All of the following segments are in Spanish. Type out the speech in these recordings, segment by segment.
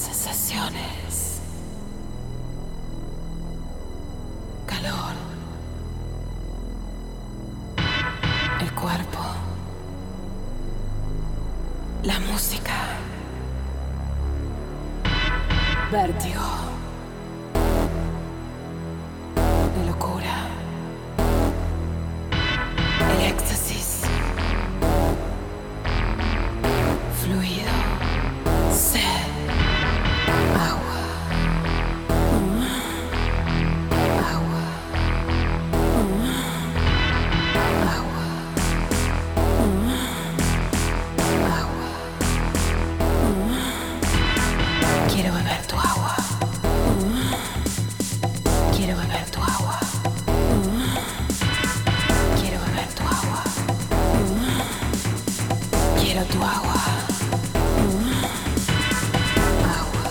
sensaciones, calor, el cuerpo, la música, vértigo, la locura, el éxtasis, fluido, sed, agua, agua, agua, agua. Quiero beber tu agua. Quiero beber tu agua. Quiero beber tu agua. Quiero tu agua. Agua.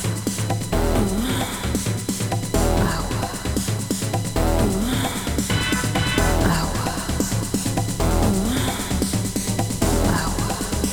Agua. Agua. Agua.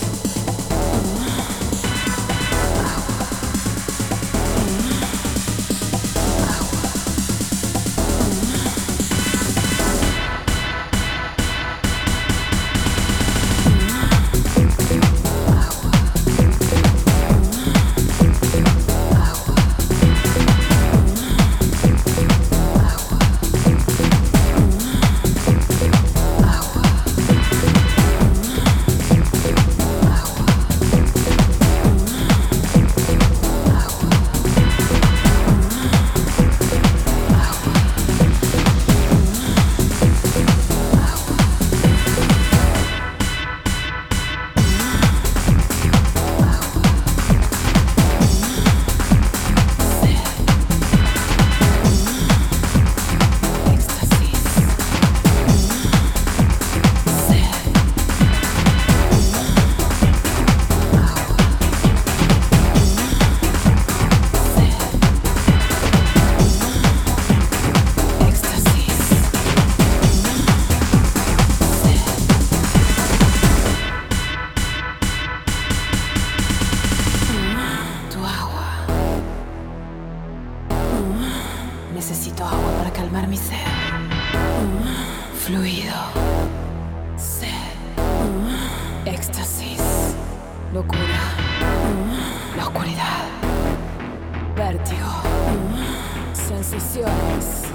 Necesito agua para calmar mi sed. Fluido. Sed. Éxtasis. Locura. La oscuridad. Vértigo. Sensaciones.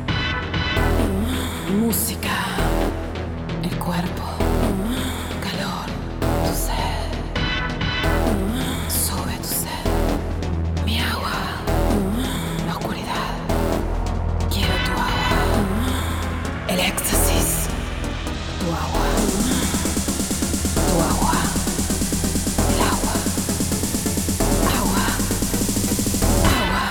Música. El cuerpo. Calor. Tu sed. Sube tu sed. Mi agua. La oscuridad. Quiero tu agua. El éxtasis. Tu agua. Tu agua. El agua. Agua. Agua.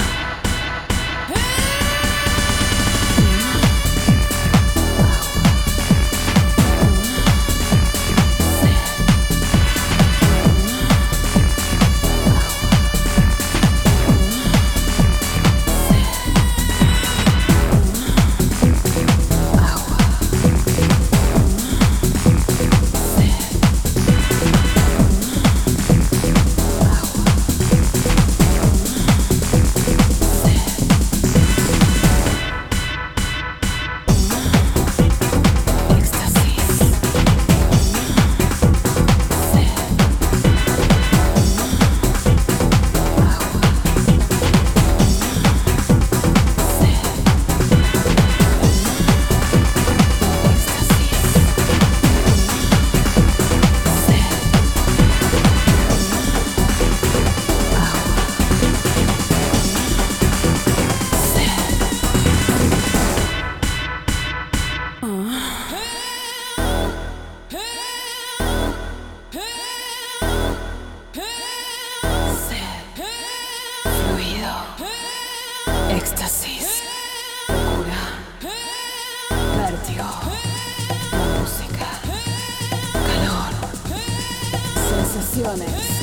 Éxtasis, locura, vértigo, música, calor, sensaciones.